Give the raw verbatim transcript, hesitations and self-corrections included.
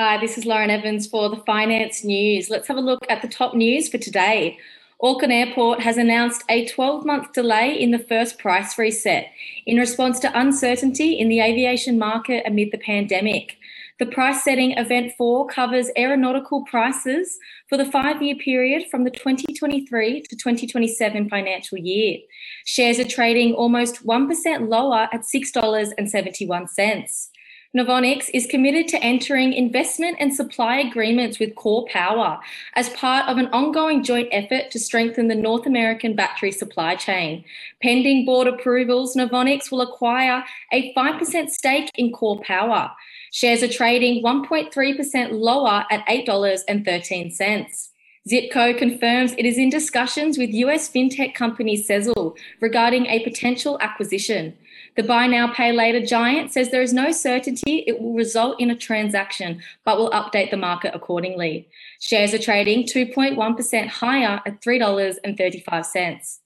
Hi, this is Lauren Evans for the Finance News. Let's have a look at the top news for today. Auckland Airport has announced a twelve-month delay in the first price reset in response to uncertainty in the aviation market amid the pandemic. The price-setting event four covers aeronautical prices for the five-year period from the twenty twenty-three to twenty twenty-seven financial year. Shares are trading almost one percent lower at six dollars seventy-one. Novonix is committed to entering investment and supply agreements with Core Power as part of an ongoing joint effort to strengthen the North American battery supply chain. Pending board approvals, Novonix will acquire a five percent stake in Core Power. Shares are trading one point three percent lower at eight dollars thirteen. Zipco confirms it is in discussions with U S fintech company Sezzle regarding a potential acquisition. The buy now, pay later giant says there is no certainty it will result in a transaction, but will update the market accordingly. Shares are trading two point one percent higher at three dollars thirty-five.